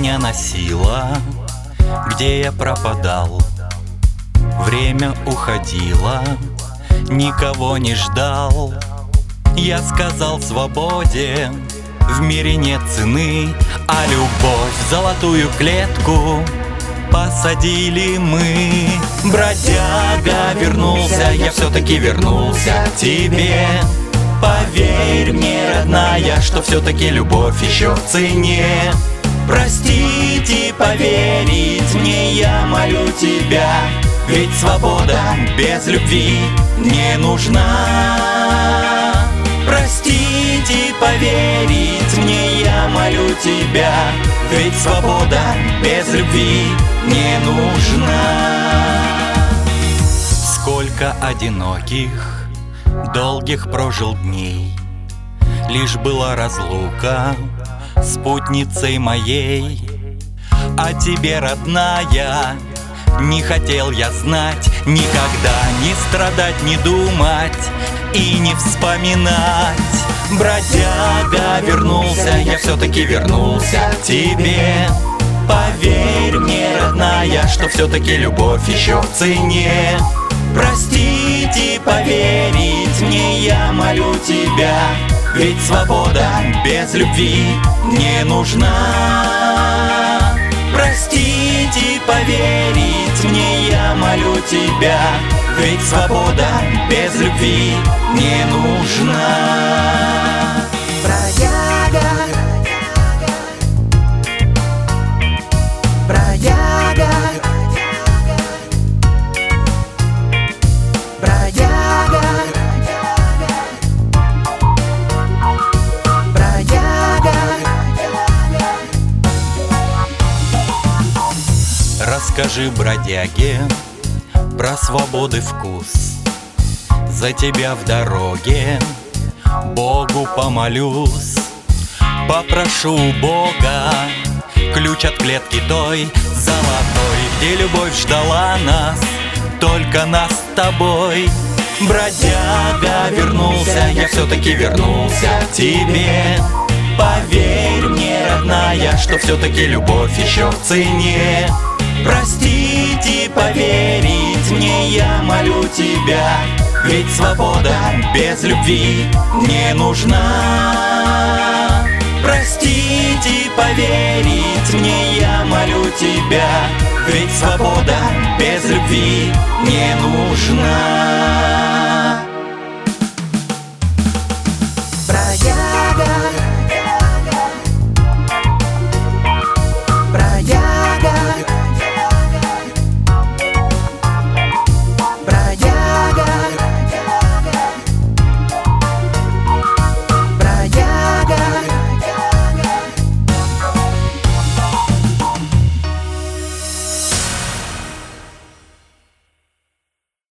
меня носило, где я пропадал. Время уходило, никого не ждал. Я сказал свободе в мире нет цены, а любовь в золотую клетку посадили мы. Бродяга вернулся, я все-таки вернулся к тебе. Поверь мне, родная, что все-таки любовь еще в цене. Простить и поверить мне, я молю тебя, ведь свобода без любви не нужна. Простить и поверить мне, я молю тебя, ведь свобода без любви не нужна. Сколько одиноких, долгих прожил дней, лишь была разлука спутницей моей. О тебе, родная, не хотел я знать, никогда не страдать, не думать и не вспоминать. Бродяга вернулся, я все-таки вернулся к тебе. Поверь мне, родная, что все-таки любовь еще в цене. Простить и поверить мне, я молю тебя, ведь свобода без любви не нужна. Простить и поверить мне, я молю тебя, ведь свобода без любви не нужна. Бродяга, бродяга, бродяга, бродяга. Расскажи бродяге про свободы вкус. За тебя в дороге Богу помолюсь. Попрошу у Бога ключ от клетки той золотой, где любовь ждала нас, только нас с тобой. Бродяга вернулся, я все-таки вернулся к тебе. Поверь мне, родная, что все-таки любовь еще в цене. Простить и поверить мне, я молю тебя, ведь свобода без любви не нужна. Простить и поверить мне, я молю тебя, ведь свобода без любви не нужна.